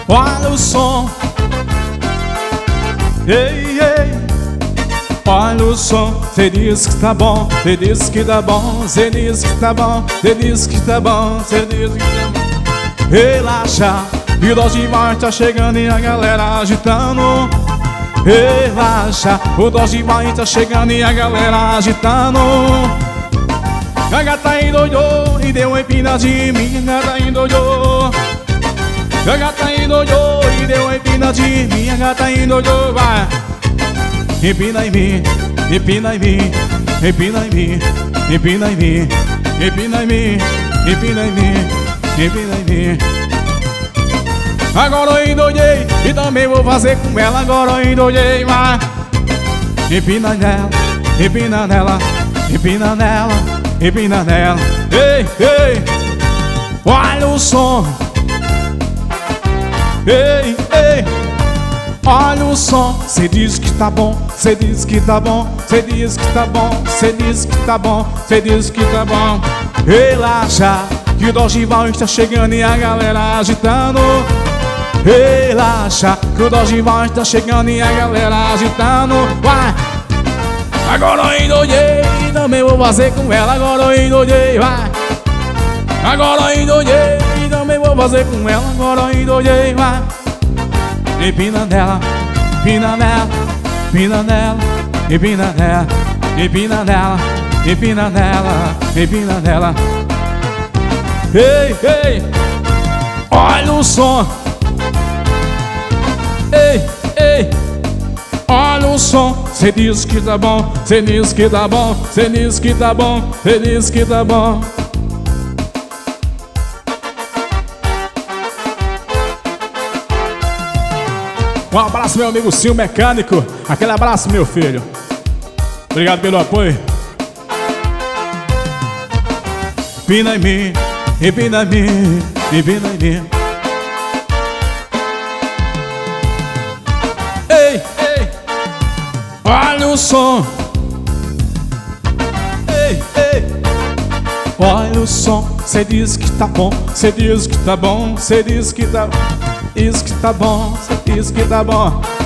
Olha o som. Ei, ei. Olha o som. Cê diz que tá bom, cê diz que tá bom, cê diz que tá bom, cê diz que tá bom, cê diz que tá bom. Relaxa, que o Dodge vai tá chegando e a galera agitando. Relaxa, o Dodge vai tá chegando e a galera agitando. A gata endoidou e deu uma empina de mim. A gata endoidou. A gata endoidou e deu uma empina de mim. A gata endoidou, vai. Empina em mim, empina em mim, empina em mim, empina em mim, empina em mim, empina em mim, empina em mim. Agora eu endoidei e também vou fazer com ela. Agora eu endoidei, vai. Empina nela, empina nela, empina nela, empina nela. Ei, ei, olha o som. Ei, ei, olha o som. Cê diz que tá bom, cê diz que tá bom, cê diz que tá bom, cê diz que tá bom, cê diz que tá bom. Relaxa, que o Dodge vai está chegando e a galera agitando. Relaxa, que o Dodge vai está chegando e a galera agitando. Vai. Agora eu endoidei e também vou fazer com ela. Agora eu endoidei, vai. Agora eu endoidei e também vou fazer com ela. Agora eu endoidei, vai. Empina nela, empina nela, empina nela, empina nela, empina nela, empina nela, empina nela. Ei, ei, olha o som. Ei, ei, olha o som. Cê diz que tá bom, cê diz que tá bom, cê diz que tá bom, cê diz que tá bom. Um abraço, meu amigo Sil Mecânico. Aquele abraço, meu filho. Obrigado pelo apoio. Empina em mim, empina em mim, empina em mim. Ei, ei, olha o som. Ei, ei, olha o som. Cê diz que tá bom, cê diz que tá bom, cê diz que tá bom, diz que tá bom, cê diz que tá bom.